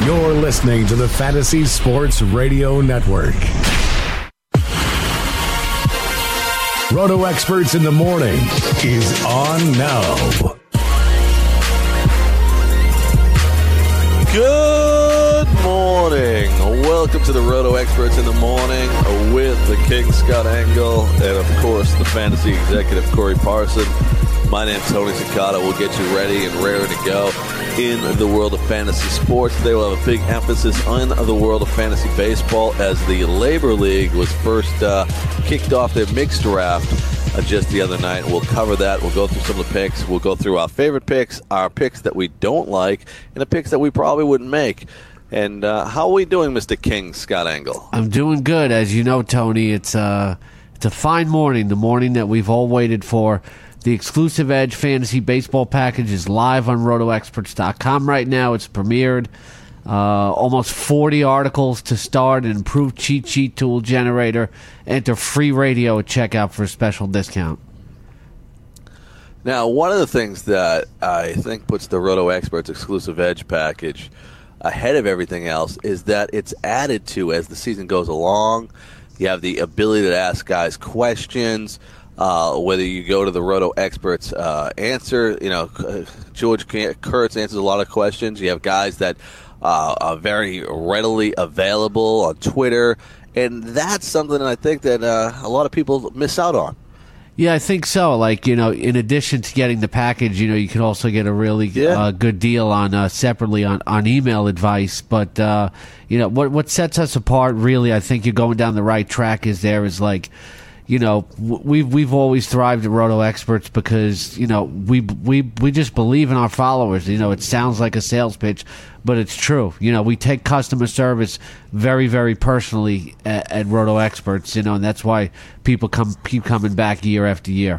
You're listening to the Fantasy Sports Radio Network. Roto Experts in the Morning is on now. Good morning. Welcome to the Roto Experts in the Morning with the King Scott Engel and, of course, the fantasy executive Corey Parson. My name's Tony Cicada. We'll get you ready and raring to go in the world of fantasy sports. Today we'll have a big emphasis on the world of fantasy baseball as the Labor League was first kicked off their mixed draft just the other night. We'll cover that. We'll go through some of the picks. We'll go through our favorite picks, our picks that we don't like, and the picks that we probably wouldn't make. And how are we doing, Mr. King Scott Engel? I'm doing good. As you know, Tony, it's a fine morning, the morning that we've all waited for. The exclusive Edge Fantasy Baseball package is live on RotoExperts.com right now. It's premiered. Almost 40 articles to start, an improved cheat sheet tool generator. Enter free radio at checkout for a special discount. Now, one of the things that I think puts the Roto Experts exclusive Edge package ahead of everything else is that it's added to as the season goes along. You have the ability to ask guys questions. Whether you go to the Roto Experts answer, George Kurtz answers a lot of questions. You have guys that are very readily available on Twitter, and that's something that I think that a lot of people miss out on. Yeah, I think so. In addition to getting the package, you can also get a really good deal on separately on email advice. But what sets us apart, really, I think you're going down the right track. We've always thrived at Roto Experts because, we just believe in our followers. It sounds like a sales pitch, but it's true. We take customer service very, very personally at Roto Experts, and that's why people keep coming back year after year.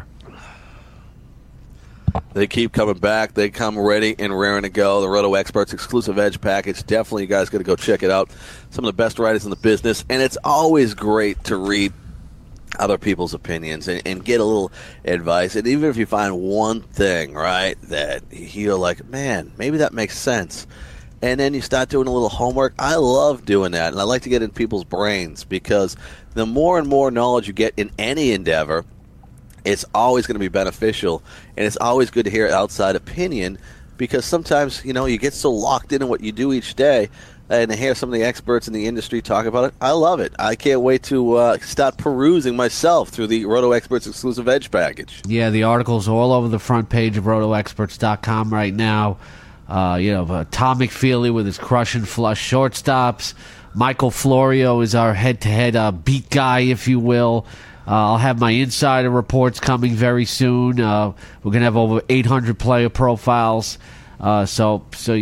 They keep coming back. They come ready and raring to go. The Roto Experts exclusive Edge package. Definitely, you guys got to go check it out. Some of the best writers in the business, and it's always great to read other people's opinions and get a little advice. And even if you find one thing, right, that you're like, man, maybe that makes sense, and then you start doing a little homework. I love doing that, and I like to get in people's brains because the more and more knowledge you get in any endeavor, it's always going to be beneficial, and it's always good to hear outside opinion because sometimes, you get so locked into what you do each day, and to hear some of the experts in the industry talk about it, I love it. I can't wait to start perusing myself through the Roto Experts exclusive Edge package. Yeah, the articles are all over the front page of RotoExperts.com right now. Tom McFeely with his crush and flush shortstops. Michael Florio is our head-to-head beat guy, if you will. I'll have my insider reports coming very soon. We're going to have over 800 player profiles. So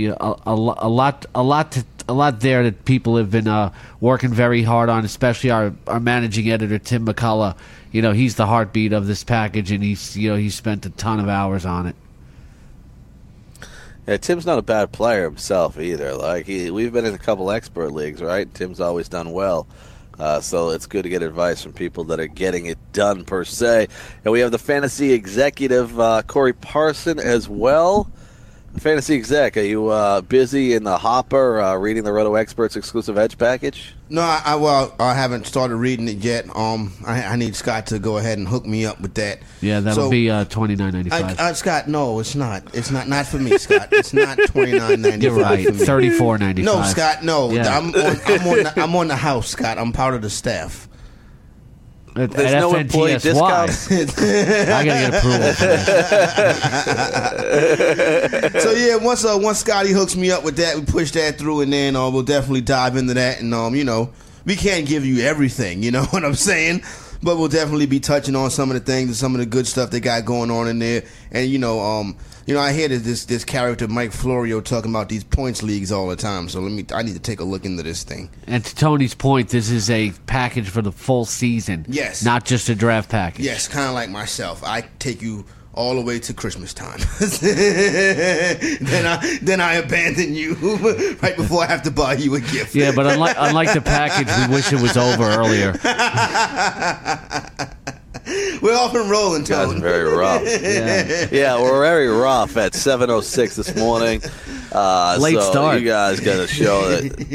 a lot there that people have been working very hard on, especially our managing editor Tim McCullough. He's the heartbeat of this package, and he's spent a ton of hours on it. Yeah, Tim's not a bad player himself either. We've been in a couple expert leagues, right? Tim's always done well. So it's good to get advice from people that are getting it done per se. And we have the fantasy executive Corey Parson as well. Fantasy exec, are you busy in the hopper reading the Roto Experts exclusive Edge package? No, I haven't started reading it yet. I need Scott to go ahead and hook me up with that. Yeah, that'll be $29.95. Scott, no, it's not. It's not for me, Scott. It's not $29.95. You're right, $34.95. No, Scott, no. Yeah. I'm on the house, Scott. I'm part of the staff. There's no employee discounts. I gotta get approval for this. So yeah, once Scotty hooks me up with that, we push that through, and then we'll definitely dive into that. And we can't give you everything, you know what I'm saying? But we'll definitely be touching on some of the things and some of the good stuff they got going on in there. And I hear this character Mike Florio talking about these points leagues all the time. So I need to take a look into this thing. And to Tony's point, this is a package for the full season. Yes. Not just a draft package. Yes, kind of like myself. I take you all the way to Christmas time. then I abandon you right before I have to buy you a gift. Yeah, but unlike the package, we wish it was over earlier. We're off and rolling, Tony. That's very rough. Yeah, we're very rough at 7:06 this morning. Late start. You guys got to show that.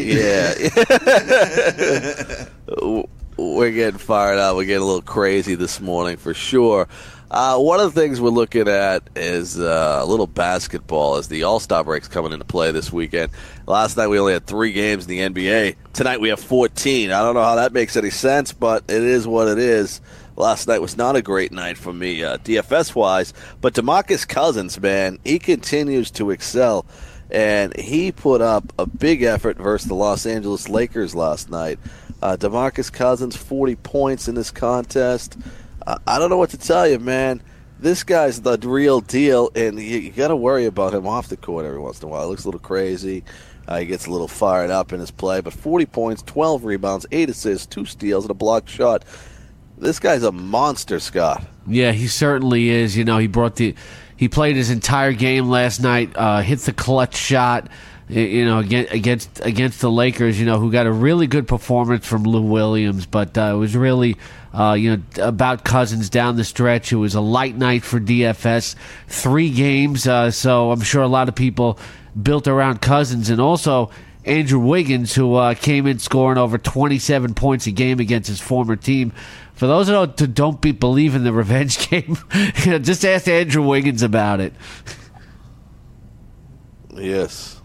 Yeah. We're getting fired up. We're getting a little crazy this morning for sure. One of the things we're looking at is a little basketball as the All-Star break's coming into play this weekend. Last night we only had 3 games in the NBA. Tonight we have 14. I don't know how that makes any sense, but it is what it is. Last night was not a great night for me DFS-wise, but DeMarcus Cousins, man, he continues to excel, and he put up a big effort versus the Los Angeles Lakers last night. DeMarcus Cousins, 40 points in this contest. I don't know what to tell you, man. This guy's the real deal, and you got to worry about him off the court every once in a while. He looks a little crazy. He gets a little fired up in his play, but 40 points, 12 rebounds, 8 assists, 2 steals, and a blocked shot. This guy's a monster, Scott. Yeah, he certainly is. You know, he played his entire game last night, hit the clutch shot, you know, against the Lakers, you know, who got a really good performance from Lou Williams, but it was really about Cousins down the stretch. It was a light night for DFS, 3 games, so I'm sure a lot of people built around Cousins, and also Andrew Wiggins, who came in scoring over 27 points a game against his former team. For those who don't believe in the revenge game, just ask Andrew Wiggins about it. Yes.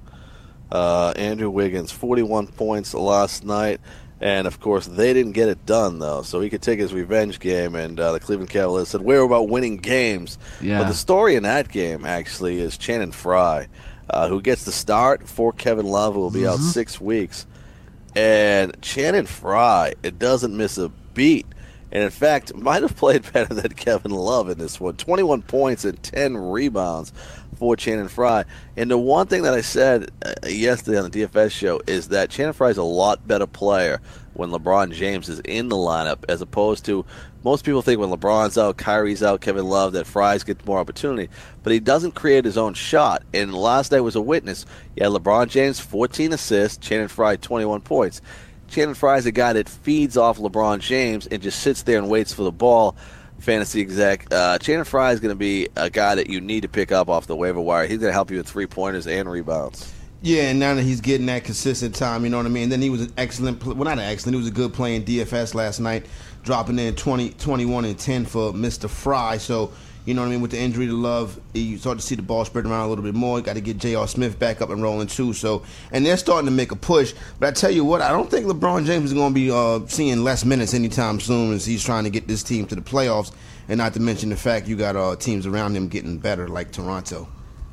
Andrew Wiggins, 41 points last night. And, of course, they didn't get it done, though. So he could take his revenge game. And the Cleveland Cavaliers said, we're about winning games. Yeah. But the story in that game, actually, is Channing Frye, who gets the start for Kevin Love, who will be out 6 weeks. And Channing Frye, it doesn't miss a beat. And, in fact, might have played better than Kevin Love in this one. 21 points and 10 rebounds for Channing Frye. And the one thing that I said yesterday on the DFS show is that Channing Frye is a lot better player when LeBron James is in the lineup, as opposed to most people think when LeBron's out, Kyrie's out, Kevin Love, that Frye gets more opportunity. But he doesn't create his own shot. And last night was a witness. You had LeBron James, 14 assists, Channing Frye, 21 points. Channing Frye is a guy that feeds off LeBron James and just sits there and waits for the ball. Fantasy exec, Channing Frye is going to be a guy that you need to pick up off the waiver wire. He's going to help you with 3-pointers and rebounds. Yeah, and now that he's getting that consistent time, you know what I mean? Then he was an excellent, well, not an excellent, he was a good play in DFS last night, dropping in 20, 21, and 10 for Mr. Frye. So, you know what I mean, with the injury to Love, you start to see the ball spread around a little bit more. You got to get J.R. Smith back up and rolling too. So, and they're starting to make a push. But I tell you what, I don't think LeBron James is going to be seeing less minutes anytime soon as he's trying to get this team to the playoffs. And not to mention the fact you got teams around him getting better, like Toronto.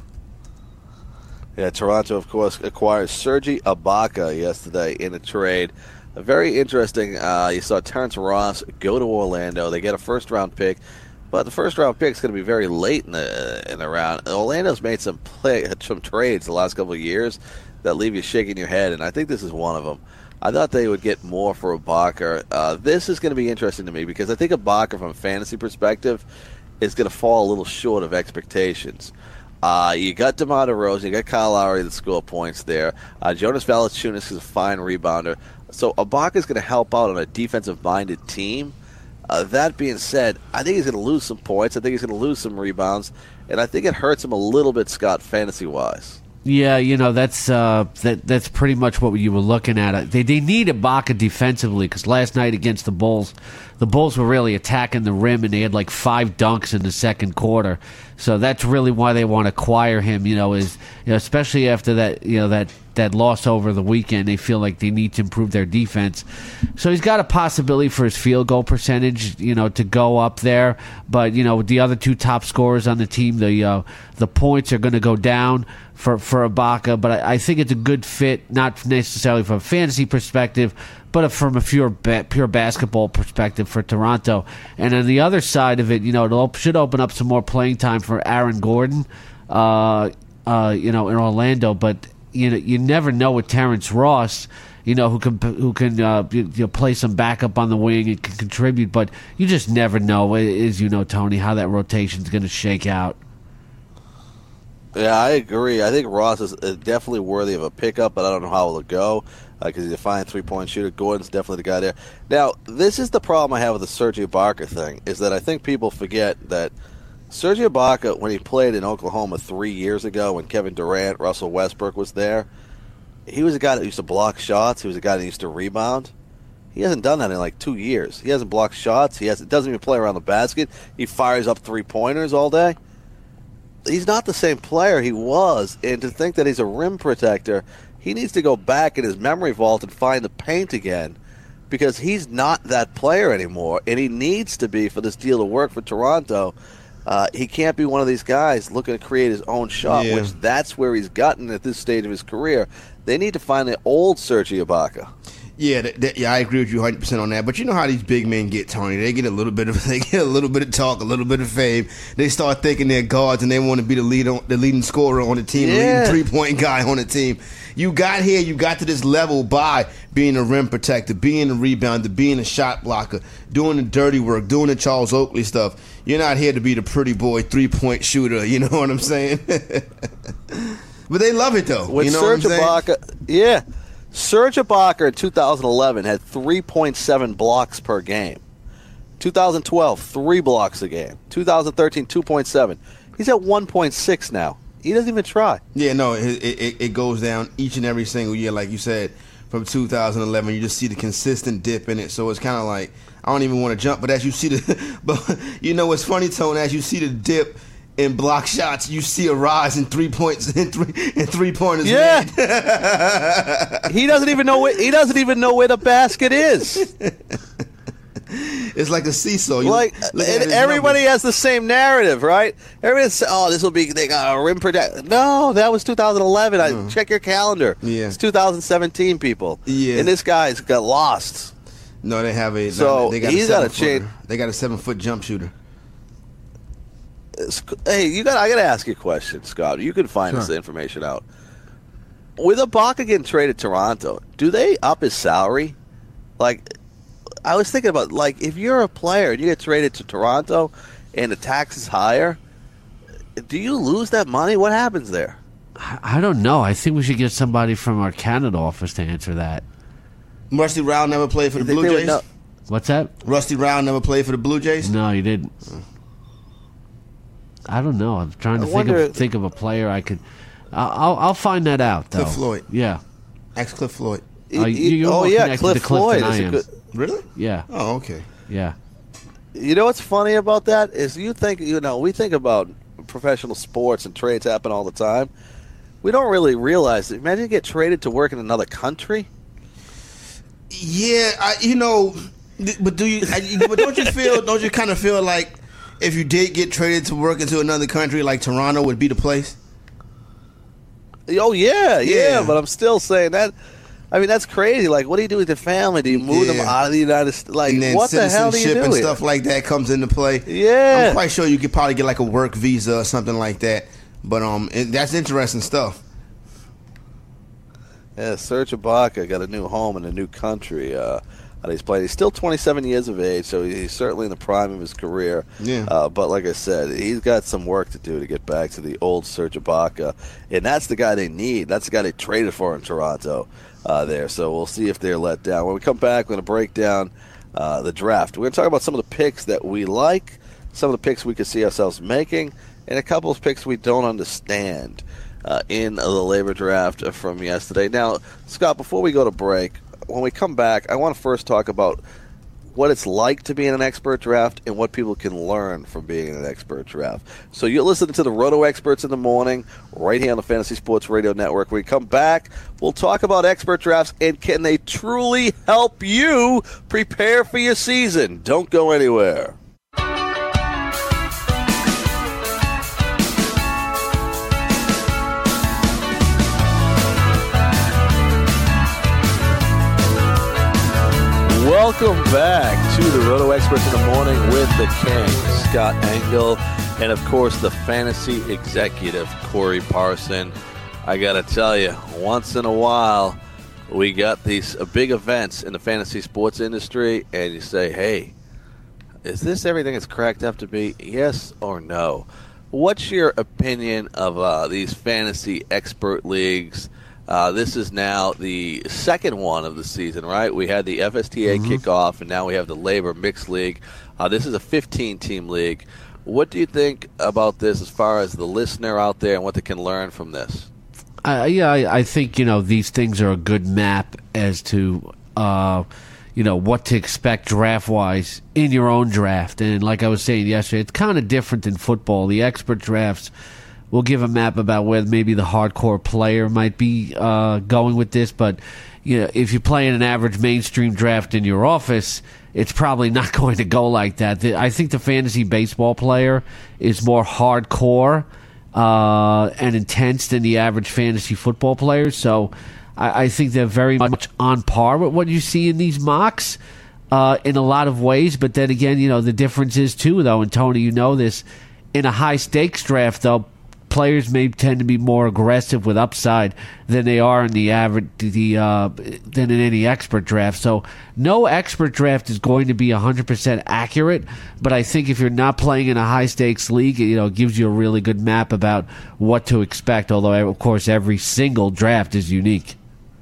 Yeah, Toronto, of course, acquired Serge Ibaka yesterday in a trade. Very interesting. You saw Terrence Ross go to Orlando. They get a first-round pick. But the first-round pick is going to be very late in the round. Orlando's made some trades the last couple of years that leave you shaking your head, and I think this is one of them. I thought they would get more for Ibaka. This is going to be interesting to me because I think Ibaka, from a fantasy perspective, is going to fall a little short of expectations. You got DeMar DeRozan, you got Kyle Lowry that score points there. Jonas Valanciunas is a fine rebounder. So Ibaka is going to help out on a defensive-minded team. That being said, I think he's going to lose some points. I think he's going to lose some rebounds. And I think it hurts him a little bit, Scott, fantasy-wise. Yeah, you know, that's pretty much what you were looking at. They need Ibaka defensively because last night against the Bulls were really attacking the rim, and they had like 5 dunks in the second quarter. So that's really why they want to acquire him, especially after that loss over the weekend. They feel like they need to improve their defense. So he's got a possibility for his field goal percentage, to go up there. But, with the other 2 top scorers on the team, the points are going to go down for Ibaka. But I think it's a good fit, not necessarily from a fantasy perspective, but from a pure basketball perspective for Toronto. And on the other side of it, it should open up some more playing time for Aaron Gordon, in Orlando. But you never know with Terrence Ross, who can play some backup on the wing and can contribute. But you just never know, as you know, Tony, how that rotation is going to shake out. Yeah, I agree. I think Ross is definitely worthy of a pickup, but I don't know how it'll go because he's a fine 3-point shooter. Gordon's definitely the guy there. Now, this is the problem I have with the Serge Ibaka thing, is that I think people forget that Serge Ibaka, when he played in Oklahoma 3 years ago when Kevin Durant, Russell Westbrook was there, he was a guy that used to block shots. He was a guy that used to rebound. He hasn't done that in like 2 years. He hasn't blocked shots. He doesn't even play around the basket. He fires up three-pointers all day. He's not the same player he was. And to think that he's a rim protector, he needs to go back in his memory vault and find the paint again, because he's not that player anymore, and he needs to be for this deal to work for Toronto. He can't be one of these guys looking to create his own shot, which that's where he's gotten at this stage of his career. They need to find the old Serge Ibaka. Yeah, I agree with you 100% on that. But you know how these big men get, Tony. They get a little bit of talk, a little bit of fame. They start thinking they're guards and they want to be the leading scorer on the team, the leading three-point guy on the team. You got to this level by being a rim protector, being a rebounder, being a shot blocker, doing the dirty work, doing the Charles Oakley stuff. You're not here to be the pretty boy three-point shooter. You know what I'm saying? But they love it though. With you know Serge what I'm saying? Ibaka, Serge Ibaka in 2011 had 3.7 blocks per game. 2012, 3 blocks a game. 2013, 2.7. He's at 1.6 now. He doesn't even try. Yeah, no, it goes down each and every single year, like you said. From 2011, you just see the consistent dip in it. So it's kind of like, I don't even want to jump, but as you see but you know what's funny, Tone? As you see the dip in block shots, you see a rise in 3 points and three pointers. Yeah, he doesn't even know where the basket is. It's like a seesaw. And everybody has the same narrative, right? Everybody says, "Oh, this will be they got a rim protect." No, that was 2011. Check your calendar. Yeah, it's 2017, people. Yeah, and this guy's got lost. No, they have a. So they got he's got a change. They got a 7-foot jump shooter. Hey, I got to ask you a question, Scott. You can find this information out. With Ibaka getting traded to Toronto, do they up his salary? Like, I was thinking about, like, if you're a player and you get traded to Toronto and the tax is higher, do you lose that money? What happens there? I don't know. I think we should get somebody from our Canada office to answer that. Rusty Rao never played for the Blue Jays? What's that? Rusty Rao never played for the Blue Jays? No, he didn't. I don't know. I'm trying to think of a player I could. I'll find that out, though. Cliff Floyd. Yeah. Ex Cliff Floyd. Cliff Floyd. Really? Yeah. Oh, okay. Yeah. You know what's funny about that is we think about professional sports and trades happen all the time. We don't really realize that. Imagine you get traded to work in another country. Yeah, but don't you kind of feel like if you did get traded to work into another country, like Toronto would be the place? Oh, yeah. But I'm still saying that. I mean, that's crazy. Like, what do you do with your family? Do you move them out of the United States? Like, what the hell do you do? And stuff like that comes into play. Yeah. I'm quite sure you could probably get like a work visa or something like that. But that's interesting stuff. Yeah, Serge Ibaka got a new home in a new country that he's playing. He's still 27 years of age, so he's certainly in the prime of his career. Yeah. But like I said, he's got some work to do to get back to the old Serge Ibaka, and that's the guy they need. That's the guy they traded for in Toronto there. So we'll see if they're let down. When we come back, we're going to break down the draft. We're going to talk about some of the picks that we like, some of the picks we could see ourselves making, and a couple of picks we don't understand in the labor draft from yesterday. Now, Scott, before we go to break, when we come back, I want to first talk about what it's like to be in an expert draft and what people can learn from being in an expert draft. So you're listening to the Roto Experts in the morning right here on the Fantasy Sports Radio Network. When we come back, we'll talk about expert drafts and can they truly help you prepare for your season. Don't go anywhere. Welcome back to the Roto Experts in the morning with the King, Scott Engel, and of course the fantasy executive, Corey Parson. I got to tell you, once in a while, we got these big events in the fantasy sports industry, and you say, hey, is this everything it's cracked up to be? Yes or no? What's your opinion of these fantasy expert leagues? This is now the second one of the season, right? We had the FSTA kickoff, and now we have the Labor Mixed League. This is a 15-team league What do you think about this as far as the listener out there and what they can learn from this? I think, these things are a good map as to, what to expect draft-wise in your own draft. And like I was saying yesterday, it's kind of different than football. The expert drafts will give a map about where maybe the hardcore player might be going with this. But, if you're playing an average mainstream draft in your office, it's probably not going to go like that. I think the fantasy baseball player is more hardcore and intense than the average fantasy football player. So I think they're very much on par with what you see in these mocks in a lot of ways. But then again, the difference is too, though, and Tony, you know this, in a high-stakes draft, though, players may tend to be more aggressive with upside than they are in the average, than in any expert draft. So no expert draft is going to be 100% accurate, but I think if you're not playing in a high stakes league, it gives you a really good map about what to expect. Although, of course, every single draft is unique.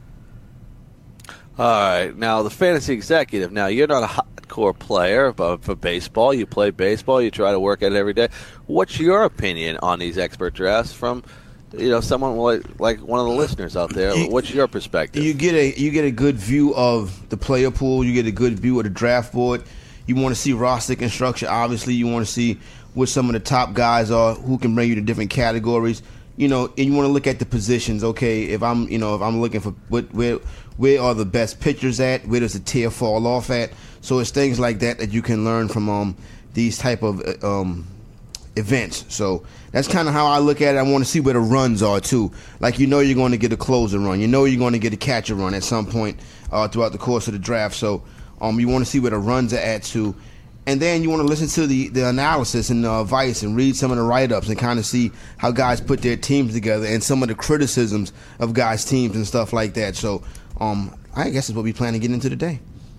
All right, now the fantasy executive. Now you're not a hardcore player, but for baseball, you play baseball. You try to work at it every day. What's your opinion on these expert drafts from, someone like one of the listeners out there? What's your perspective? You get a good view of the player pool. You get a good view of the draft board. You want to see roster construction. Obviously, you want to see what some of the top guys are, who can bring you to different categories. And you want to look at the positions. Okay, if I'm looking for where are the best pitchers at? Where does the tier fall off at? So it's things like that you can learn from these type of events. So that's kind of how I look at it. I want to see where the runs are too. Like you're going to get a closer run. You're going to get a catcher run at some point throughout the course of the draft. So you want to see where the runs are at too. And then you want to listen to the analysis and advice and read some of the write-ups and kind of see how guys put their teams together and some of the criticisms of guys' teams and stuff like that. So I guess that's what we plan to get into today.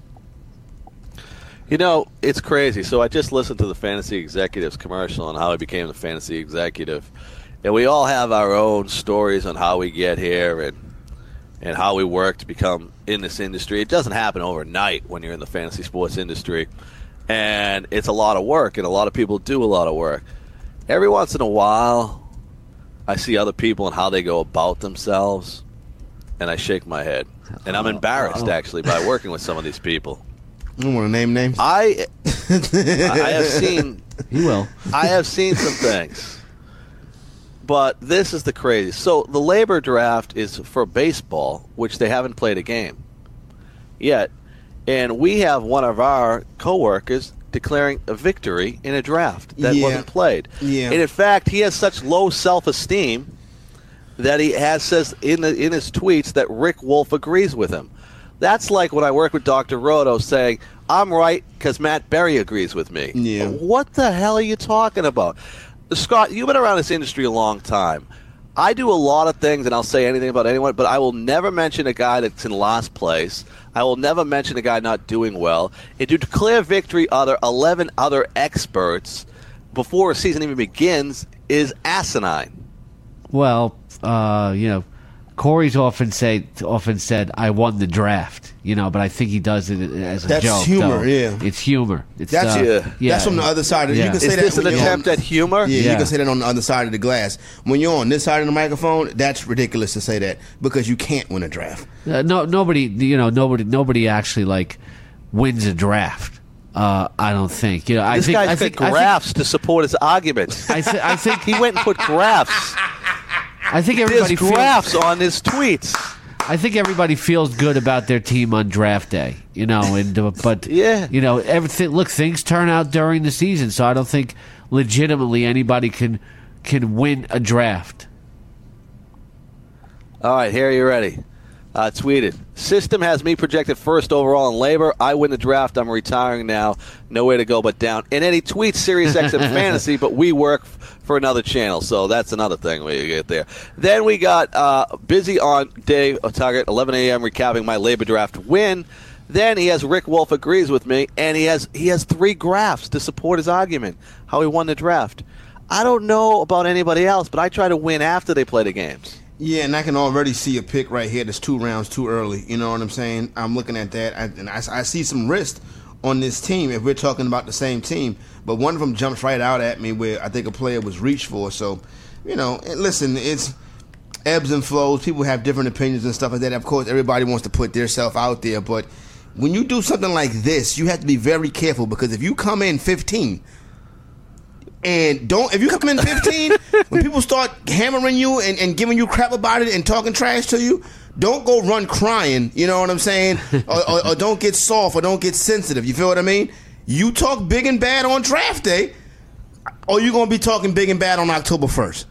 It's crazy. So I just listened to the Fantasy Executives commercial on how I became the fantasy executive. And we all have our own stories on how we get here and how we work to become in this industry. It doesn't happen overnight when you're in the fantasy sports industry. And it's a lot of work, and a lot of people do a lot of work. Every once in a while, I see other people and how they go about themselves, and I shake my head. And I'm embarrassed, actually, by working with some of these people. You don't want to name names? I have seen... You will. I have seen some things. But this is the crazy. So the labor draft is for baseball, which they haven't played a game yet. And we have one of our coworkers declaring a victory in a draft that wasn't played. Yeah. And in fact, he has such low self-esteem that he says in his tweets that Rick Wolf agrees with him. That's like when I work with Dr. Roto saying, I'm right because Matt Berry agrees with me. Yeah. What the hell are you talking about? Scott, you've been around this industry a long time. I do a lot of things, and I'll say anything about anyone, but I will never mention a guy that's in last place. I will never mention a guy not doing well. And to declare victory 11 other experts before a season even begins is asinine. Well, Corey's often said, "I won the draft," but I think he does it as a That's joke. humor, though. yeah. It's humor. That's from the other side of Yeah. You can say Is that this an when you're attempt at humor? Yeah, Yeah. you can say that on the other side of the glass. When you're on this side of the microphone, that's ridiculous to say that because you can't win a draft. Nobody actually wins a draft. I don't think. This guy's got graphs to support his arguments. I think He went and put graphs. I think There's everybody graphs on his tweets. I think everybody feels good about their team on draft day, but Yeah. everything. Look, things turn out during the season, so I don't think legitimately anybody can win a draft. All right, here you're ready. Tweeted. System has me projected first overall in labor. I win the draft. I'm retiring now. No way to go but down. And then he tweets SiriusXM Fantasy, but we work for another channel. So that's another thing we get there. Then we got busy on day of Target, 11 a.m. recapping my labor draft win. Then he has Rick Wolf agrees with me, and he has 3 graphs to support his argument, how he won the draft. I don't know about anybody else, but I try to win after they play the games. Yeah, and I can already see a pick right here that's 2 rounds too early. You know what I'm saying? I'm looking at that, and I see some risk on this team if we're talking about the same team. But one of them jumps right out at me where I think a player was reached for. So, and listen, it's ebbs and flows. People have different opinions and stuff like that. Of course, everybody wants to put their self out there. But when you do something like this, you have to be very careful because if you come in 15 and if you come in 15, when people start hammering you and giving you crap about it and talking trash to you, don't go run crying, you know what I'm saying? or don't get soft or don't get sensitive. You feel what I mean? You talk big and bad on draft day, or you're going to be talking big and bad on October 1st.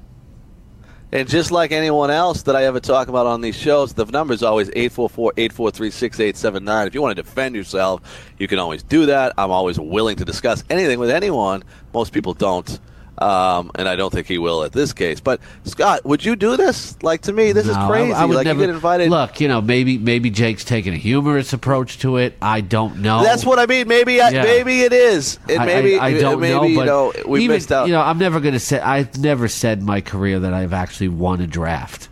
And just like anyone else that I ever talk about on these shows, the number is always 844-843-6879. If you want to defend yourself, you can always do that. I'm always willing to discuss anything with anyone. Most people don't. And I don't think he will at this case. But Scott, would you do this? Like, to me, this is crazy. I would never, you get invited. Look, maybe Jake's taking a humorous approach to it. I don't know. That's what I mean. Maybe it is. I don't know. But we missed out. I'm never going to say. I've never said in my career that I've actually won a draft.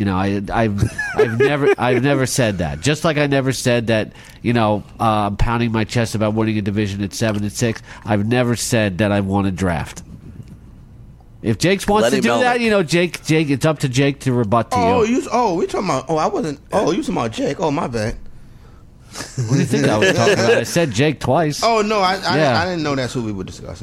I've never said that. Just like I never said that. I'm pounding my chest about winning a division at 7-6. I've never said that I won a draft. If Jake wants to do that, Jake, it's up to Jake to rebut to you. We're talking about. I wasn't. You talking about Jake? Oh, my bad. What do you think I was talking about? I said Jake twice. Oh no, I didn't know that's who we were discussing.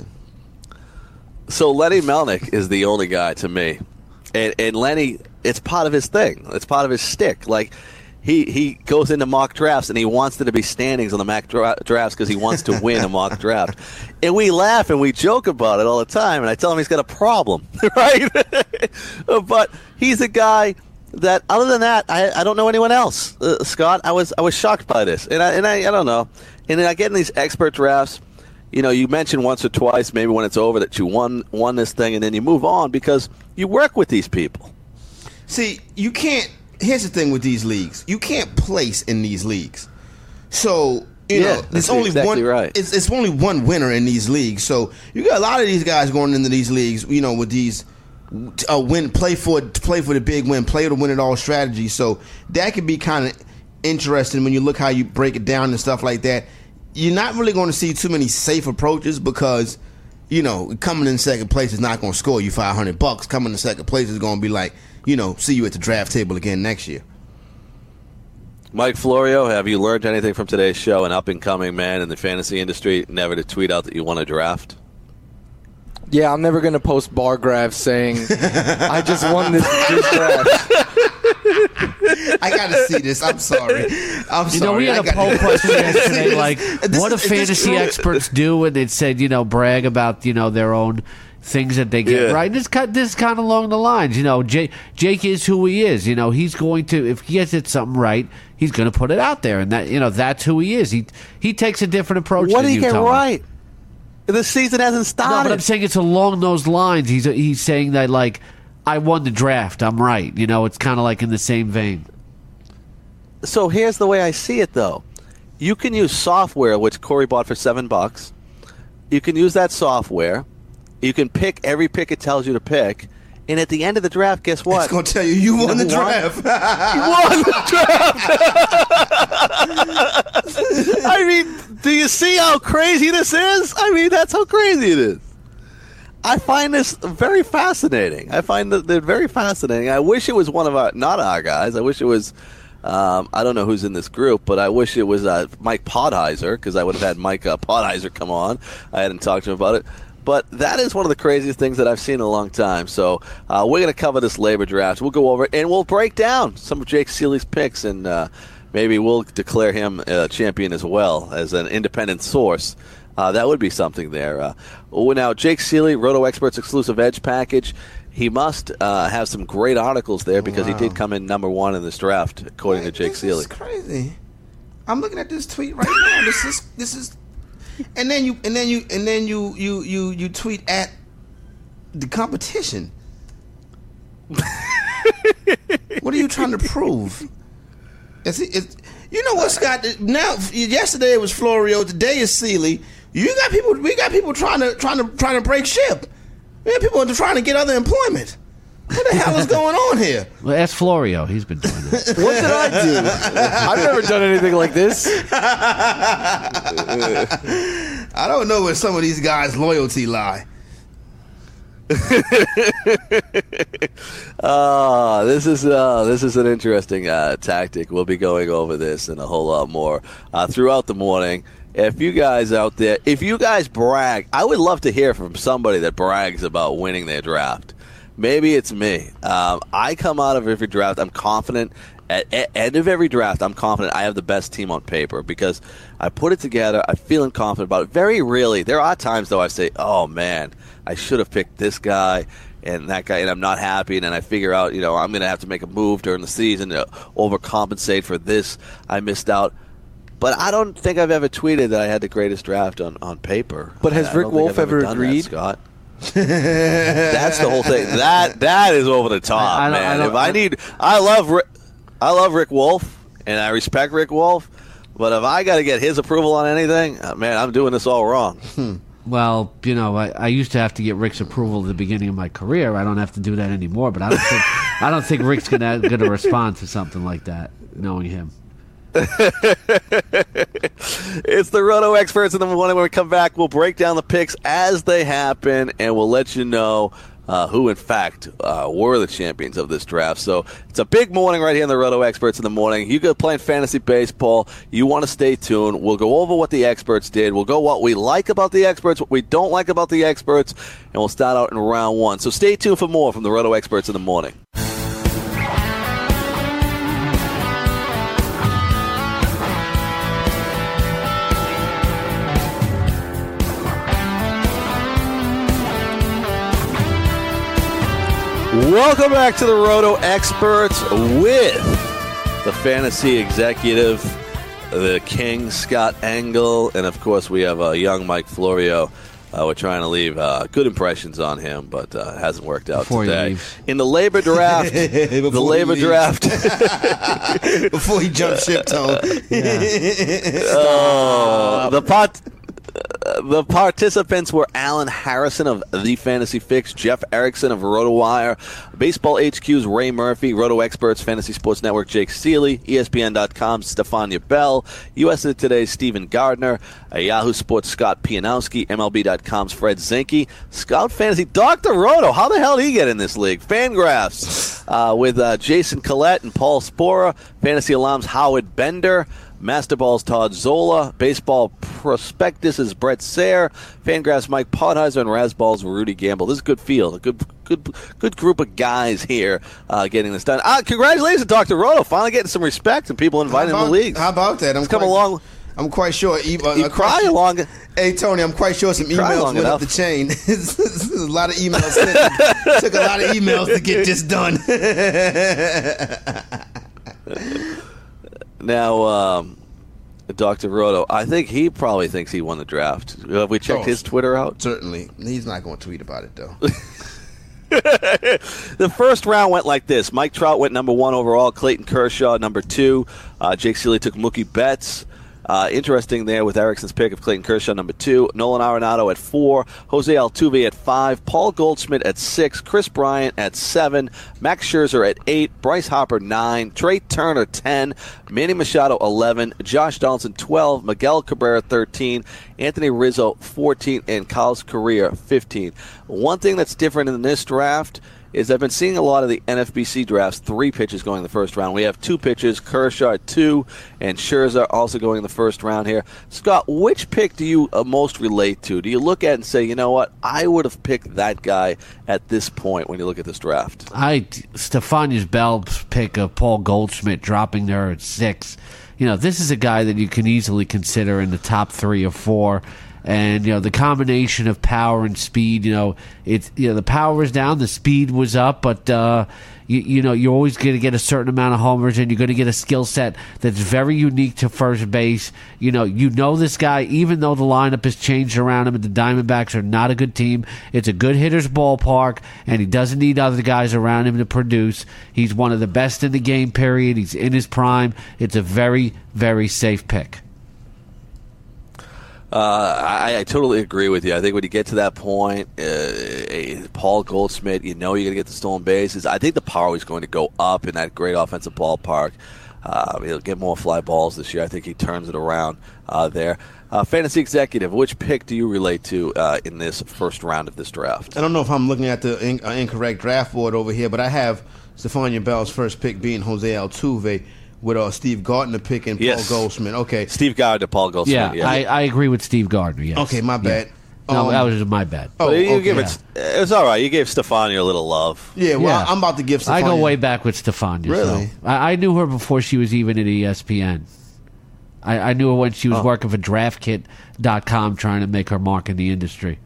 So Lenny Melnick is the only guy to me, and Lenny, it's part of his thing. It's part of his shtick. Like. He goes into mock drafts and he wants there to be standings on the mock drafts because he wants to win a mock draft. And we laugh and we joke about it all the time. And I tell him he's got a problem, right? But he's a guy that, other than that, I don't know anyone else. Scott, I was shocked by this, and I don't know. And then I get in these expert drafts. You mention once or twice, maybe when it's over, that you won this thing, and then you move on because you work with these people. See, you can't. Here's the thing with these leagues: you can't place in these leagues. So there's only one. Right. It's only one winner in these leagues. So you got a lot of these guys going into these leagues. With these play for the big win, play to win it all strategy. So that could be kind of interesting when you look how you break it down and stuff like that. You're not really going to see too many safe approaches because coming in second place is not going to score you $500. Coming in second place is going to be like. See you at the draft table again next year. Mike Florio, have you learned anything from today's show? An up-and-coming man in the fantasy industry, never to tweet out that you won a draft? Yeah, I'm never going to post bar graphs saying, I just won this draft. I got to see this. I'm sorry. We had a poll question yesterday, like, what do fantasy experts do? And it said, brag about, their own things that they get right. And this is kind of along the lines. Jake is who he is. He's going to, if he gets it something right, he's going to put it out there. And that, that's who he is. He takes a different approach what than you, you, What did he get right? The season hasn't started. No, but I'm saying it's along those lines. He's saying that, like, I won the draft. I'm right. It's kind of like in the same vein. So here's the way I see it, though. You can use software, which Corey bought for $7. You can use that software. You can pick every pick it tells you to pick. And at the end of the draft, guess what? It's going to tell you won the draft. You won the draft. I mean, do you see how crazy this is? I mean, that's how crazy it is. I find this very fascinating. I find that they're very fascinating. I wish it was one of not our guys. I wish it was, I don't know who's in this group, but I wish it was Mike Podheiser, because I would have had Mike Podheiser come on. I hadn't talked to him about it. But that is one of the craziest things that I've seen in a long time. So we're going to cover this labor draft. We'll go over it, and we'll break down some of Jake Seeley's picks, and maybe we'll declare him a champion as well as an independent source. That would be something there. Now, Jake Seeley, Roto Experts exclusive Edge package. He must have some great articles there because he did come in number one in this draft, according to Jake Seeley. This is crazy. I'm looking at this tweet right now. This is. And then you tweet at the competition. What are you trying to prove? You know what, Scott? Now, yesterday it was Florio. Today is Seeley. We got people trying to break ship. We have people trying to get other employment. What the hell is going on here? Well, ask Florio. He's been doing it. What did I do? I've never done anything like this. I don't know where some of these guys' loyalty lie. This is an interesting tactic. We'll be going over this and a whole lot more throughout the morning. If you guys out there, if you guys brag, I would love to hear from somebody that brags about winning their draft. Maybe it's me. I come out of every draft, I'm confident. At end of every draft, I'm confident I have the best team on paper because I put it together. I'm feeling confident about it. Very rarely. There are times, though, I say, oh, man, I should have picked this guy and that guy, and I'm not happy. And then I figure out, I'm going to have to make a move during the season to overcompensate for this. I missed out. But I don't think I've ever tweeted that I had the greatest draft on paper. But has Rick Wolf ever agreed? Scott? That's the whole thing. That is over the top, man. I love Rick Wolf, and I respect Rick Wolf, but if I got to get his approval on anything, man, I'm doing this all wrong. Well, I used to have to get Rick's approval at the beginning of my career. I don't have to do that anymore, but I don't think Rick's gonna respond to something like that, knowing him. It's the Roto Experts in the morning. When we come back, we'll break down the picks as they happen, and we'll let you know who, in fact, were the champions of this draft. So it's a big morning right here in the Roto Experts in the morning. You go playing fantasy baseball. You want to stay tuned. We'll go over what the experts did. We'll go what we like about the experts, what we don't like about the experts, and we'll start out in round one. So stay tuned for more from the Roto Experts in the morning. Welcome back to the Roto Experts with the fantasy executive, the king, Scott Engel, and of course we have young Mike Florio. We're trying to leave good impressions on him, but it hasn't worked out today. In the labor draft, before he jumps ship, Tone. The participants were Alan Harrison of The Fantasy Fix, Jeff Erickson of RotoWire, Baseball HQ's Ray Murphy, Roto Experts, Fantasy Sports Network Jake Seeley, ESPN.com's Stefania Bell, USA Today's Stephen Gardner, Yahoo Sports Scott Pianowski, MLB.com's Fred Zinke, Scout Fantasy Dr. Roto. How the hell did he get in this league? Fangraphs with Jason Collette and Paul Spora, Fantasy Alarm's Howard Bender, Masterball's Todd Zola, Baseball Prospectus is Brett Sayre, Fangraphs Mike Podheiser, and Razzball's Rudy Gamble. This is a good field, a good group of guys here getting this done. Congratulations to Dr. Roto, finally getting some respect and people invited him to the league. How about that? I'm quite sure. You cry along. Hey, Tony, I'm quite sure some emails went up the chain. There's a lot of emails sent. Took a lot of emails to get this done. Now, Dr. Roto, I think he probably thinks he won the draft. Have we checked his Twitter out? Certainly. He's not going to tweet about it, though. The first round went like this. Mike Trout went number 1 overall. Clayton Kershaw, number 2. Jake Seeley took Mookie Betts. Interesting there with Erickson's pick of Clayton Kershaw, number 2. Nolan Arenado at 4. Jose Altuve at 5. Paul Goldschmidt at 6. Chris Bryant at 7. Max Scherzer at 8. Bryce Harper, 9. Trey Turner, 10. Manny Machado, 11. Josh Donaldson, 12. Miguel Cabrera, 13. Anthony Rizzo, 14. And Carlos Correa, 15. One thing that's different in this draft is I've been seeing a lot of the NFBC drafts, 3 pitchers going in the first round. We have 2 pitchers, Kershaw at 2, and Scherzer also going in the first round here. Scott, which pick do you most relate to? Do you look at it and say, you know what, I would have picked that guy at this point when you look at this draft? Stefania Bell's pick of Paul Goldschmidt dropping there at 6. This is a guy that you can easily consider in the top 3 or 4. And the combination of power and speed, the power was down, the speed was up, but you're always going to get a certain amount of homers, and you're going to get a skill set that's very unique to first base. You know this guy, even though the lineup has changed around him, and the Diamondbacks are not a good team. It's a good hitter's ballpark, and he doesn't need other guys around him to produce. He's one of the best in the game. Period. He's in his prime. It's a very, very safe pick. I totally agree with you. I think when you get to that point, Paul Goldschmidt, you're going to get the stolen bases. I think the power is going to go up in that great offensive ballpark. He'll get more fly balls this year. I think he turns it around there. Fantasy executive, which pick do you relate to in this first round of this draft? I don't know if I'm looking at the incorrect draft board over here, but I have Stephania Bell's first pick being Jose Altuve, with Steve Gardner picking Paul Goldschmidt. Okay. Steve Gardner, Paul Goldschmidt. Yeah, I agree with Steve Gardner, yes. Okay, my bad. No, that was my bad. Oh, it was all right. You gave Stefania a little love. Yeah, well, I'm about to give Stefania. I go way back with Stefania. Really? So. I knew her before she was even at ESPN. I knew her when she was working for DraftKit.com trying to make her mark in the industry.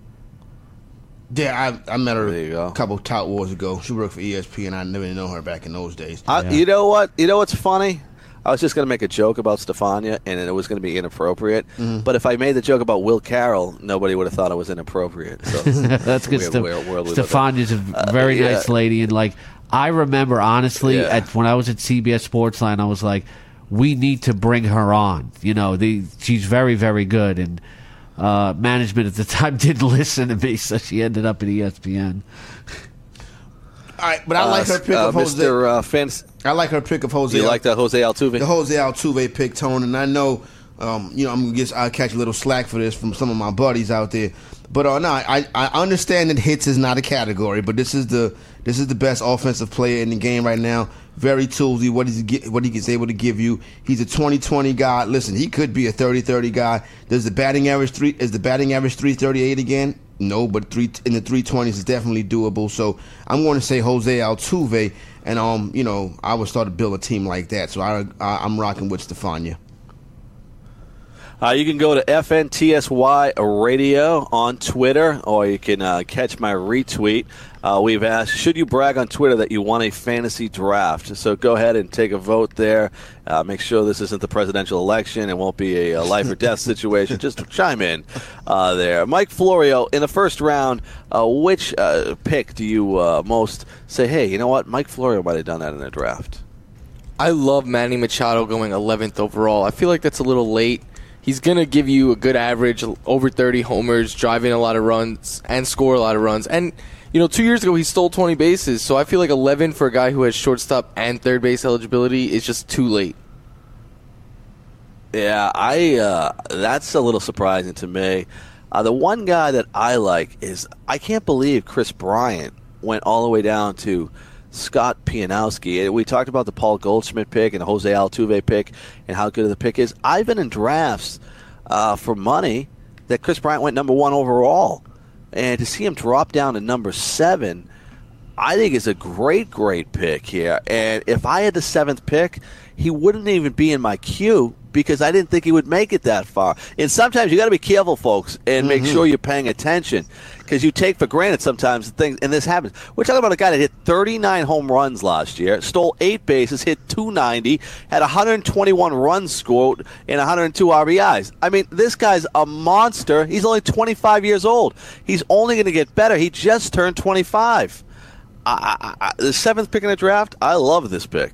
Yeah, I met her a couple Tout Wars ago. She worked for ESPN. I never known her back in those days. You know what? You know what's funny? I was just going to make a joke about Stefania, and it was going to be inappropriate. Mm-hmm. But if I made the joke about Will Carroll, nobody would have thought it was inappropriate. So that's good. Stefania's a very nice lady, and I remember honestly, when I was at CBS Sportsline, I was like, we need to bring her on. She's very, very good, and management at the time didn't listen to me, so she ended up at ESPN. All right, but I like her pick of Jose. I like her pick of Jose. Do you like that Jose Altuve? The Jose Altuve pick, Tone, and I know, I'll catch a little slack for this from some of my buddies out there. But I understand that hits is not a category, but this is the best offensive player in the game right now. Very toolsy. What he is able to give you. He's a 20-20 guy. Listen, he could be a 30-30 guy. Is the batting average 338 again? No, but in the 320s is definitely doable. So I'm going to say Jose Altuve, and I would start to build a team like that. So I'm rocking with Stefania. You can go to FNTSY Radio on Twitter, or you can catch my retweet. We've asked, should you brag on Twitter that you won a fantasy draft? So go ahead and take a vote there. Make sure this isn't the presidential election. It won't be a life or death situation. Just chime in there. Mike Florio, in the first round, which pick do you most say, hey, you know what? Mike Florio might have done that in the draft. I love Manny Machado going 11th overall. I feel like that's a little late. He's going to give you a good average, over 30 homers, drive in a lot of runs, and score a lot of runs. And, 2 years ago he stole 20 bases, so I feel like 11 for a guy who has shortstop and third base eligibility is just too late. Yeah, that's a little surprising to me. The one guy that I like is, I can't believe Chris Bryant went all the way down to Scott Pianowski. We talked about the Paul Goldschmidt pick and the Jose Altuve pick and how good the pick is. I've been in drafts for money that Chris Bryant went number 1 overall. And to see him drop down to number 7, I think is a great, great pick here. And if I had the 7th pick, he wouldn't even be in my queue because I didn't think he would make it that far. And sometimes you got to be careful, folks, and make sure you're paying attention because you take for granted sometimes things, and this happens. We're talking about a guy that hit 39 home runs last year, stole 8 bases, hit 290, had 121 runs scored, and 102 RBIs. I mean, this guy's a monster. He's only 25 years old. He's only going to get better. He just turned 25. The 7th pick in the draft, I love this pick.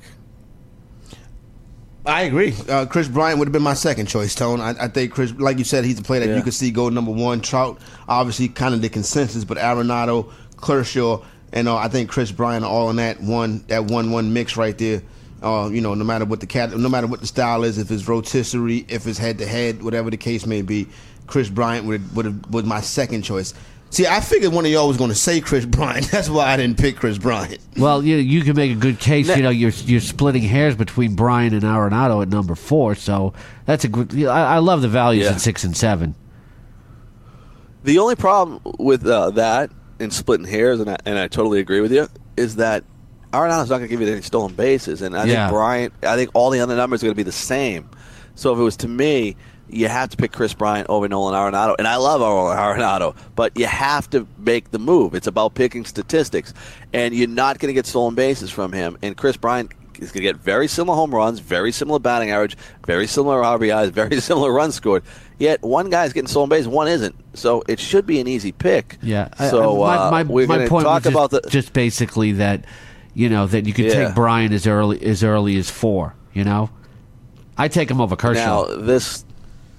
I agree. Chris Bryant would have been my second choice, Tone. I think Chris, like you said, he's a player that you could see go number 1. Trout, obviously, kind of the consensus, but Arenado, Kershaw, and I think Chris Bryant are all in that 1-1 mix right there. No matter what the style is, if it's rotisserie, if it's head-to-head, whatever the case may be, Chris Bryant was my second choice. See, I figured one of y'all was going to say Chris Bryant. That's why I didn't pick Chris Bryant. Well, you can make a good case. You're splitting hairs between Bryant and Arenado at number 4. So that's a good. I love the values at 6 and 7. The only problem with that and splitting hairs, and I totally agree with you, is that Arenado's not going to give you any stolen bases, and I think Bryant. I think all the other numbers are going to be the same. So if it was to me, you have to pick Chris Bryant over Nolan Arenado. And I love Arenado, but you have to make the move. It's about picking statistics. And you're not going to get stolen bases from him. And Chris Bryant is going to get very similar home runs, very similar batting average, very similar RBIs, very similar runs scored. Yet one guy's getting stolen bases, one isn't. So it should be an easy pick. Yeah. So my point was just basically that, that you could take Bryant as early as 4, I take him over Kershaw. Now,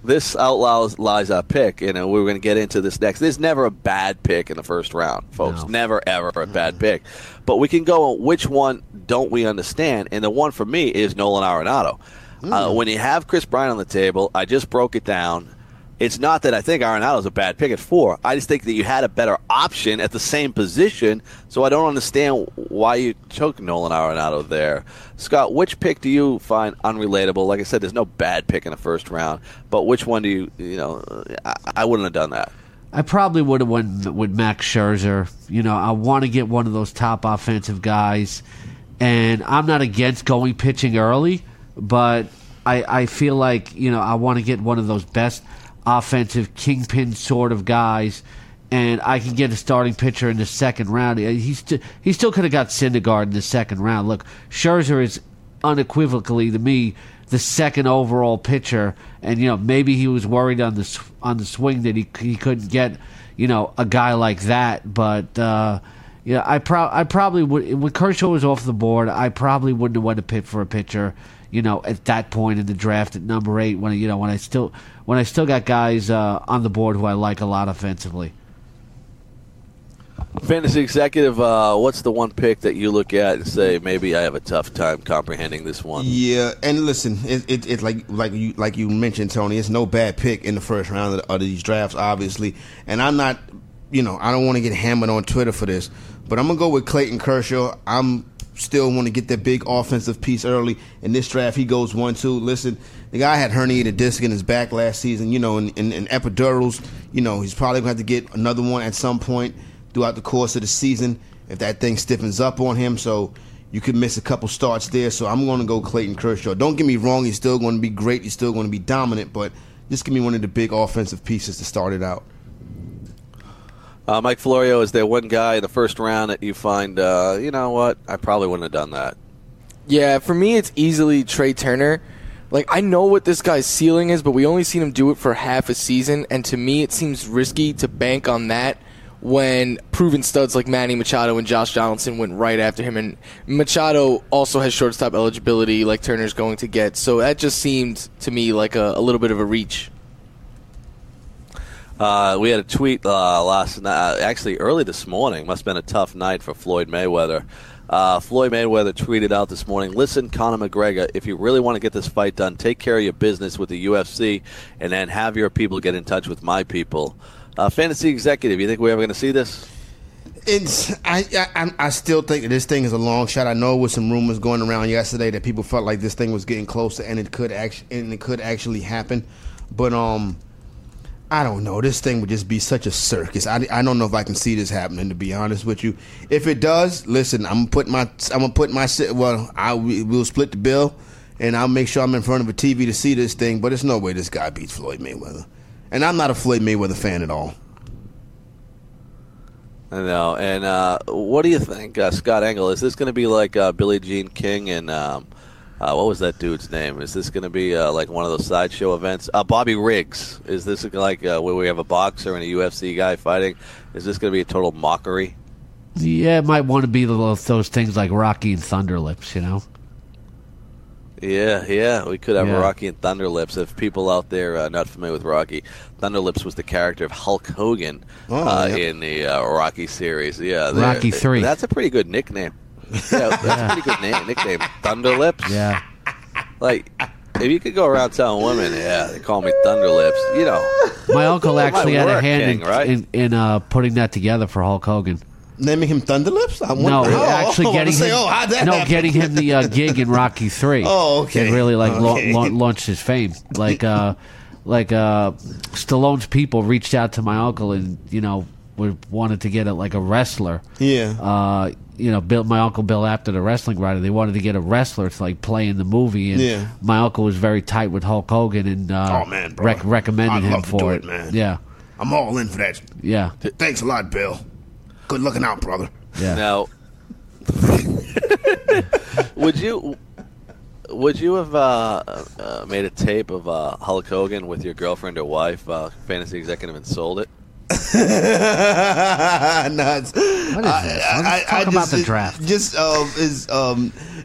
this outlies our pick. You know, we're going to get into this next. There's never a bad pick in the first round, folks. No. Never, ever a bad pick. But we can go on which one don't we understand. And the one for me is Nolan Arenado. When you have Chris Bryant on the table, I just broke it down. It's not that I think Arenado is a bad pick at 4. I just think that you had a better option at the same position, so I don't understand why you took Nolan Arenado there. Scott, which pick do you find unrelatable? Like I said, there's no bad pick in the first round, but which one do I wouldn't have done that. I probably would have went with Max Scherzer. I want to get one of those top offensive guys, and I'm not against going pitching early, but I feel like, I want to get one of those best offensive kingpin sort of guys, and I can get a starting pitcher in the second round. He still could have got Syndergaard in the second round. Look, Scherzer is unequivocally, to me, the second overall pitcher, and maybe he was worried on the swing that he couldn't get a guy like that, but I probably would. When Kershaw was off the board, I probably wouldn't have went to pick for a pitcher at that point in the draft at number 8, when I still got guys on the board who I like a lot offensively. Fantasy executive, what's the one pick that you look at and say maybe I have a tough time comprehending this one? Yeah, and listen, it's like you mentioned, Tony. It's no bad pick in the first round of these drafts, obviously. And I'm not, I don't want to get hammered on Twitter for this, but I'm gonna go with Clayton Kershaw. I'm still want to get that big offensive piece early. In this draft, he goes 1-2. Listen, the guy had herniated disc in his back last season, in epidurals. He's probably going to have to get another one at some point throughout the course of the season if that thing stiffens up on him. So you could miss a couple starts there. So I'm going to go Clayton Kershaw. Don't get me wrong. He's still going to be great. He's still going to be dominant. But just give me one of the big offensive pieces to start it out. Mike Florio, is there one guy in the first round that you find, you know what, I probably wouldn't have done that? Yeah, for me, it's easily Trey Turner. Like, I know what this guy's ceiling is, but we only seen him do it for half a season, and to me, it seems risky to bank on that when proven studs like Manny Machado and Josh Donaldson went right after him, and Machado also has shortstop eligibility like Turner's going to get, so that just seemed to me like a little bit of a reach. We had a tweet last night, actually early this morning. Must have been a tough night for Floyd Mayweather. Floyd Mayweather tweeted out this morning, listen, Conor McGregor, if you really want to get this fight done, take care of your business with the UFC and then have your people get in touch with my people. Fantasy executive, you think we're ever going to see this? I still think that this thing is a long shot. I know with some rumors going around yesterday that people felt like this thing was getting closer and it could actually happen. But I don't know. This thing would just be such a circus. I don't know if I can see this happening, to be honest with you. If it does, listen, we'll split the bill, and I'll make sure I'm in front of a TV to see this thing. But there's no way this guy beats Floyd Mayweather, and I'm not a Floyd Mayweather fan at all. I know. And what do you think, Scott Engel? Is this going to be like Billie Jean King and what was that dude's name? Is this going to be like one of those sideshow events? Bobby Riggs. Is this like where we have a boxer and a UFC guy fighting? Is this going to be a total mockery? Yeah, it might want to be those things like Rocky and Thunderlips, Yeah, we could have Rocky and Thunderlips. If people out there not familiar with Rocky, Thunderlips was the character of Hulk Hogan in the Rocky series. Yeah, Rocky 3. That's a pretty good nickname. Yeah, that's a pretty good nickname. Thunderlips? Yeah. Like, if you could go around telling women, they call me Thunderlips, My uncle actually had a hand King, in putting that together for Hulk Hogan. Naming him Thunderlips? Getting him the gig in Rocky 3. Oh, okay. It really launched his fame. Like Stallone's people reached out to my uncle and wanted to get it like a wrestler. Yeah. My uncle Bill, after the wrestling writer, they wanted to get a wrestler to like play in the movie, and my uncle was very tight with Hulk Hogan and recommended him for it. Man. Yeah, I'm all in for that. Yeah, thanks a lot, Bill. Good looking out, brother. Yeah. Now, would you have made a tape of Hulk Hogan with your girlfriend or wife, fantasy executive, and sold it? Nuts. What is this? Let's talk about the draft.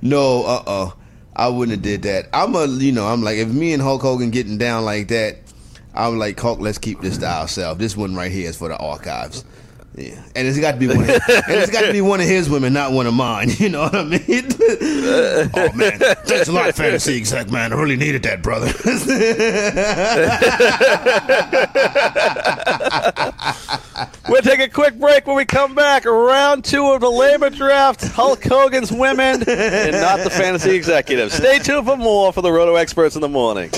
I wouldn't have did that. I'm like, if me and Hulk Hogan getting down like that, I was like, Hulk, let's keep this to ourselves. This one right here is for the archives. Yeah, and it's got to be one of his women, not one of mine. You know what I mean? Oh man, thanks a lot, fantasy exec man. I really needed that, brother. We'll take a quick break. When we come back, round 2 of the labor draft. Hulk Hogan's women and not the fantasy executive. Stay tuned for more for the Roto Experts in the morning.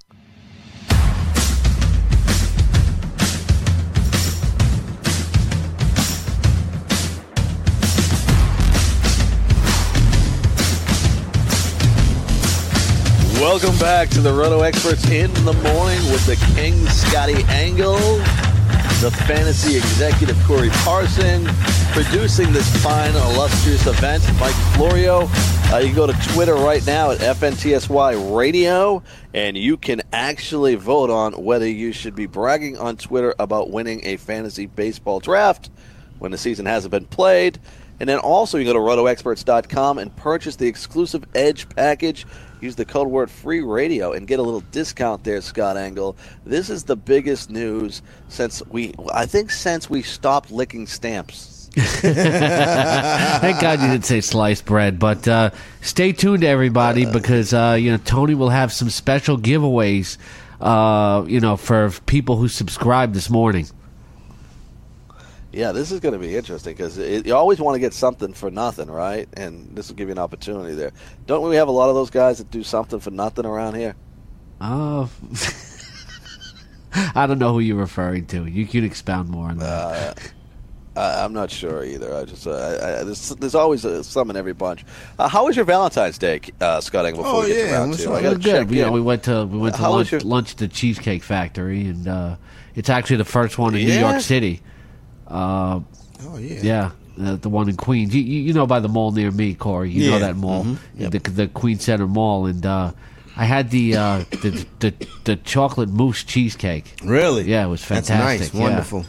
Welcome back to the Roto Experts in the morning with the King Scotty Engel, the fantasy executive Corey Parson, producing this fine, illustrious event, Mike Florio. You can go to Twitter right now at FNTSY Radio, and you can actually vote on whether you should be bragging on Twitter about winning a fantasy baseball draft when the season hasn't been played. And then also you can go to rotoexperts.com and purchase the exclusive Edge package. Use the code word FREERADIO and get a little discount there, Scott Engel. This is the biggest news since we stopped licking stamps. Thank God you didn't say sliced bread. But stay tuned, everybody, because Tony will have some special giveaways, for people who subscribe this morning. Yeah, this is going to be interesting because you always want to get something for nothing, right? And this will give you an opportunity there. Don't we have a lot of those guys that do something for nothing around here? Oh, I don't know who you're referring to. You can expound more on that. I'm not sure either. I just there's always some in every bunch. How was your Valentine's Day, Scott Engel? Before we get to round 2, I got to check in. We went to lunch at the Cheesecake Factory, and it's actually the first one in New York City. The one in Queens. You know, by the mall near me, Corey. You know that mall, the Queens Center Mall, and I had the chocolate mousse cheesecake. Really? Yeah, it was fantastic. That's nice, wonderful.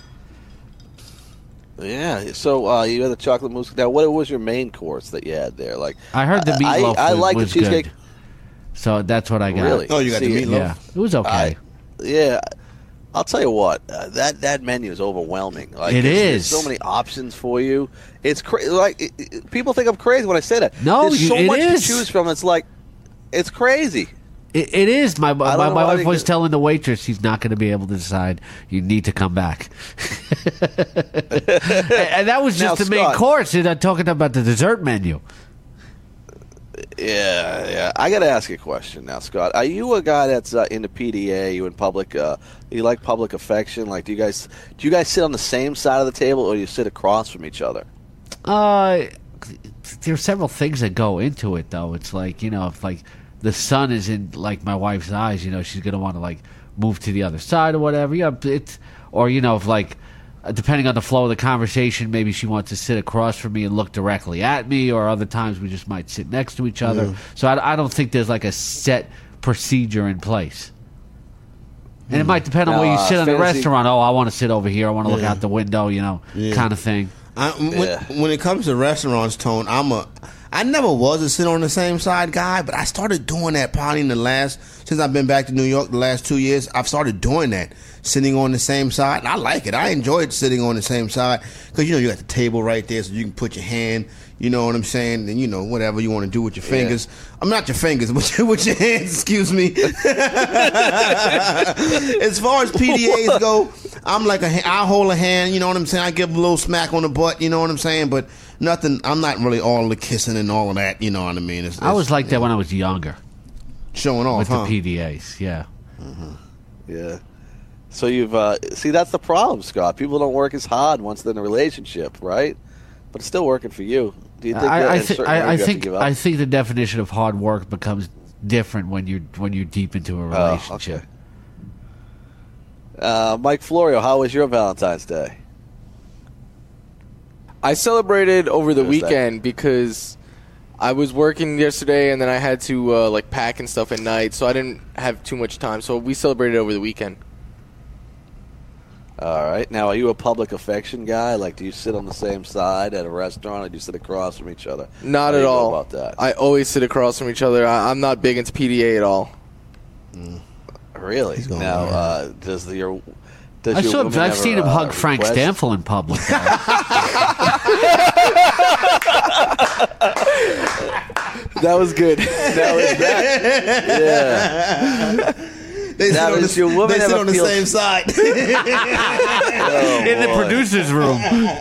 Yeah. So you had the chocolate mousse. Now, what was your main course that you had there? Like, I heard the meatloaf. I like the cheesecake. Good. So that's what I got. Really? Oh, you got the meatloaf? Yeah, it was okay. I'll tell you what, that menu is overwhelming. Like, there's so many options for you. It's crazy. People think I'm crazy when I say that. No, there's so much is. to choose from. It's like, it's crazy. It is. My wife was telling the waitress she's not going to be able to decide. You need to come back. And that was just the main course. And I'm talking about the dessert menu. Yeah. I got to ask you a question now, Scott. Are you a guy that's into PDA? You in public? You like public affection? Like, do you guys sit on the same side of the table, or do you sit across from each other? There's several things that go into it, though. It's like, if like the sun is in like my wife's eyes, she's gonna want to like move to the other side or whatever. Yeah, if like. Depending on the flow of the conversation, maybe she wants to sit across from me and look directly at me, or other times we just might sit next to each other. So I don't think there's like a set procedure in place. And it might depend on where you sit in the restaurant. Oh, I want to sit over here. I want to look out the window, kind of thing. When it comes to restaurants, Tone, I never was a sit on the same side guy, but I started doing that probably since I've been back to New York the last 2 years. I've started doing that, sitting on the same side. And I like it. I enjoyed sitting on the same side because, you got the table right there so you can put your hand, you know what I'm saying, and, whatever you want to do with your fingers. I'm not your fingers, but with your hands, excuse me. As far as PDAs go, I'm like I hold a hand, you know what I'm saying? I give a little smack on the butt, you know what I'm saying? But nothing, I'm not really all the kissing and all of that, you know what I mean? I was like that when I was younger. Showing off, with the PDAs, yeah. Mm-hmm. Yeah. So you've see, that's the problem, Scott. People don't work as hard once they're in a relationship, right? But it's still working for you. Do you think I think the definition of hard work becomes different when you're deep into a relationship. Okay. Mike Florio, how was your Valentine's Day? I celebrated over the weekend because I was working yesterday, and then I had to pack and stuff at night, so I didn't have too much time. So we celebrated over the weekend. All right. Now, are you a public affection guy? Like, do you sit on the same side at a restaurant, or do you sit across from each other? Not at all. About that? I always sit across from each other. I'm not big into PDA at all. Really? He's going Now, hard. does your I've seen him hug Frank Stanfield in public. That was good. That was that. Yeah. They sit Now, on does the, your woman they sit ever on the feel- same side. Oh, In the boy. producer's room.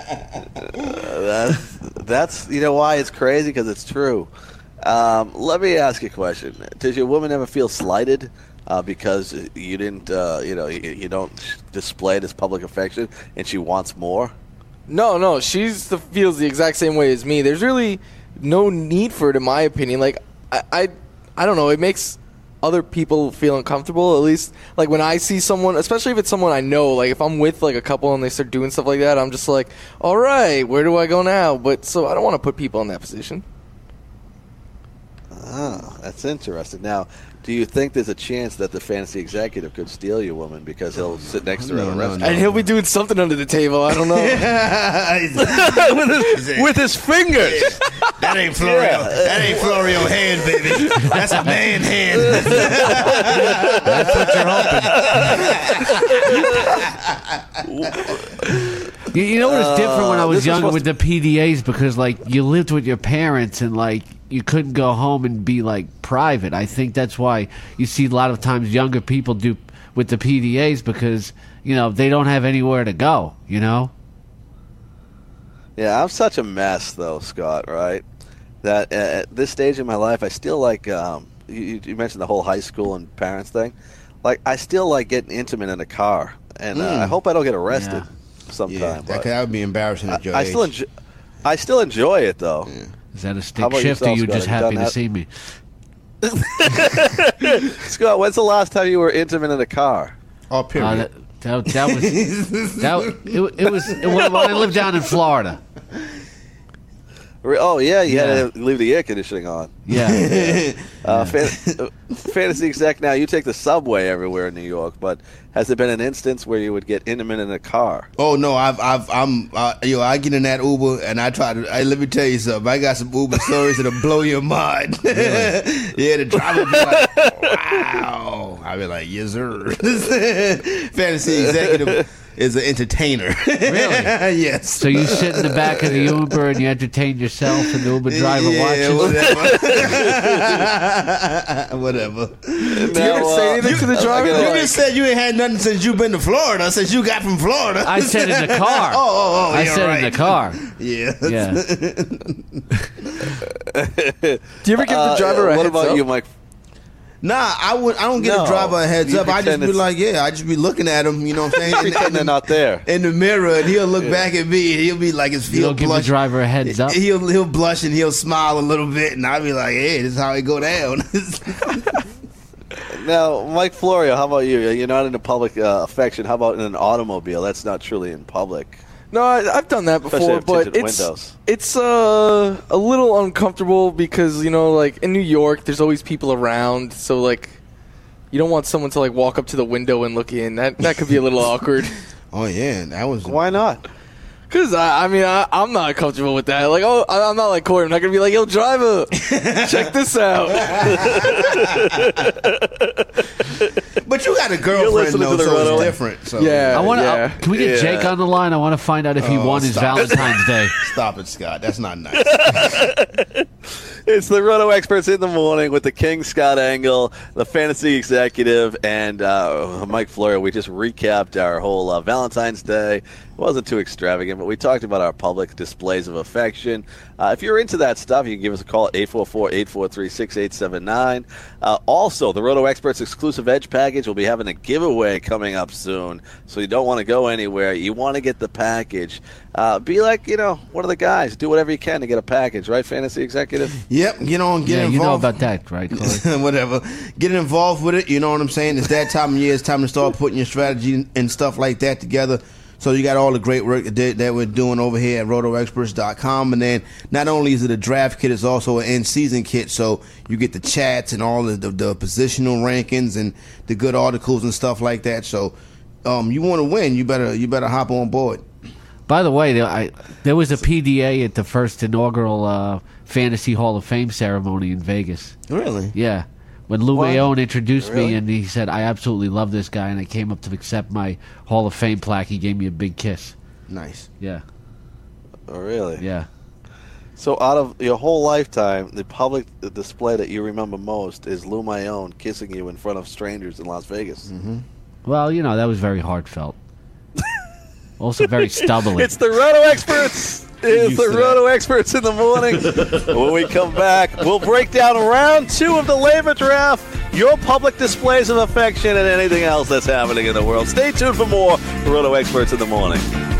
That's you know why it's crazy, because it's true. Let me ask you a question. Does your woman ever feel slighted because you didn't, you don't display this public affection, and she wants more? No, feels the exact same way as me. There's really no need for it, in my opinion. Like, I don't know. It makes other people feel uncomfortable, at least. Like, when I see someone, especially if it's someone I know, like, if I'm with, like, a couple and they start doing stuff like that, I'm just like, all right, where do I go now? But, so I don't want to put people in that position. Oh, that's interesting. Now, do you think there's a chance that the fantasy executive could steal your woman because he'll sit next to her at a restaurant? And he'll be doing something under the table. I don't know. with his fingers. That ain't Florio. Yeah. That ain't Florio hand, baby. That's a man hand. That's what you're hoping. You know what was different when I was this was younger supposed with the PDAs, because like you lived with your parents and like you couldn't go home and be like private. I think that's why you see a lot of times younger people do with the PDAs, because they don't have anywhere to go. Yeah, I'm such a mess, though, Scott, right? That at this stage in my life, I still like, you mentioned the whole high school and parents thing. Like, I still like getting intimate in a car. And I hope I don't get arrested sometime. Yeah, but that would be embarrassing at your I age. still enjoy it, though. Yeah. Is that a How stick about shift, or yourself, you Scott? just Have you happy done to that? see me? Scott, when's the last time you were intimate in a car? Oh, period. That was it was when I lived down in Florida. Oh, yeah, you Yeah. had to leave the air conditioning on. Yeah. Fantasy exec, now you take the subway everywhere in New York, but has there been an instance where you would get intimate in a car? Oh no, I get in that Uber and I try to. Let me tell you something. I got some Uber stories that'll blow your mind. Yeah, the driver be like, "Wow," I be like, "Yes, sir." Fantasy executive is an entertainer. Really? Yes. So you sit in the back of the Uber and you entertain yourself, and the Uber driver watches. Whatever. Do you ever say anything to the driver? You like- just said you ain't had nothing since you've been to Florida. Since you got from Florida. I said in the car. Oh, I yeah, said right. in the car. Yeah. Yeah. Do you ever give the driver a What heads about up? you, Mike? Nah, I don't get No. a driver a heads You up. I just pretend be it's- like, I just be looking at him. You know what I'm saying? Pretend they're not there. in the mirror, and he'll look back at me, and he'll be like, his You he'll don't give the blush. driver a heads up. He'll blush and he'll smile a little bit, and I'll be like, hey, this is how it go down. Now, Mike Florio, how about you? You're not into public affection. How about in an automobile? That's not truly in public. No, I've done that Especially before, if but tinted it's windows. a little uncomfortable because like in New York, there's always people around, so like you don't want someone to like walk up to the window and look in. That could be a little awkward. Oh yeah, that was. Why not? Cause I'm not comfortable with that. Like, I'm not like Corey. I'm not gonna be like, yo, driver, check this out. But you got a You're girlfriend listening though, to the so runaway. it's different. So Yeah. I want to. yeah. Can we get Yeah. Jake on the line? I want to find out if he won his stop. Valentine's Day. Stop it, Scott. That's not nice. It's the Roto Experts in the morning with the King, Scott Engel, the fantasy executive, and Mike Florio. We just recapped our whole Valentine's Day. It wasn't too extravagant, but we talked about our public displays of affection. If you're into that stuff, you can give us a call at 844-843-6879. Also, the Roto Experts exclusive Edge package will be having a giveaway coming up soon, so you don't want to go anywhere. You want to get the package. Be like, one of the guys. Do whatever you can to get a package, right, fantasy executive? Yep, get Yeah, involved. you know about that, right, Corey? Whatever. Get involved with it. You know what I'm saying? It's that time of year. It's time to start putting your strategy and stuff like that together. So you got all the great work that we're doing over here at RotoExperts.com. And then not only is it a draft kit, it's also an in-season kit. So you get the chats and all the positional rankings and the good articles and stuff like that. So you want to win, you better hop on board. By the way, there was a PDA at the first inaugural Fantasy Hall of Fame ceremony in Vegas. Really? Yeah. When Lou What? Mayone introduced Really? me and he said, I absolutely love this guy, and I came up to accept my Hall of Fame plaque, he gave me a big kiss. Nice. Yeah, Oh, really? yeah. So out of your whole lifetime, the public display that you remember most is Lou Mayone kissing you in front of strangers in Las Vegas. Well, that was very heartfelt. Also very stubbly. It's the Roto Experts. It's the Roto Experts in the morning. When we come back, we'll break down round 2 of the labor draft, your public displays of affection, and anything else that's happening in the world. Stay tuned for more Roto Experts in the morning.